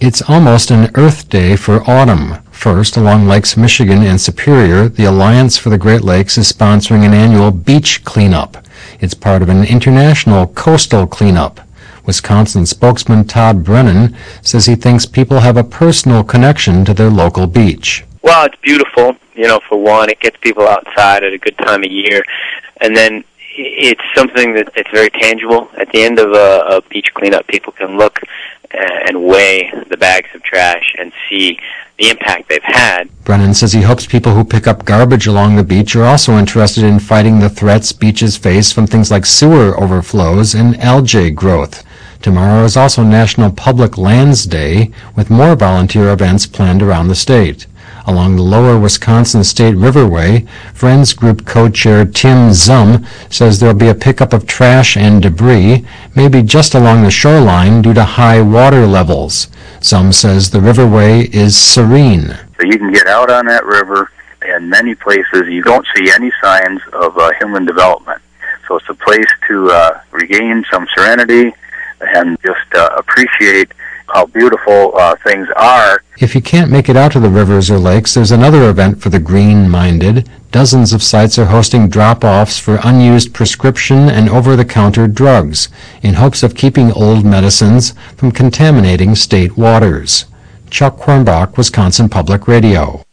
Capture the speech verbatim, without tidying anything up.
It's almost an Earth Day for autumn. First, along Lakes Michigan and Superior, the Alliance for the Great Lakes is sponsoring an annual beach cleanup. It's part of an international coastal cleanup. Wisconsin spokesman Todd Brennan says he thinks people have a personal connection to their local beach. Well, it's beautiful. You know, for one, it gets people outside at a good time of year. And then it's something that it's very tangible. At the end of a, a beach cleanup, people can look and weigh the bags of trash and see the impact they've had. Brennan says he hopes people who pick up garbage along the beach are also interested in fighting the threats beaches face from things like sewer overflows and algae growth. Tomorrow is also National Public Lands Day, with more volunteer events planned around the state. Along the lower Wisconsin State Riverway, Friends Group co-chair Tim Zum says there will be a pickup of trash and debris, maybe just along the shoreline due to high water levels. Zum says the riverway is serene. So you can get out on that river. In many places, you don't see any signs of uh, human development. So it's a place to uh, regain some serenity and just uh, appreciate how beautiful uh, things are. If you can't make it out to the rivers or lakes, there's another event for the green-minded. Dozens of sites are hosting drop-offs for unused prescription and over-the-counter drugs in hopes of keeping old medicines from contaminating state waters. Chuck Quirnbach, Wisconsin Public Radio.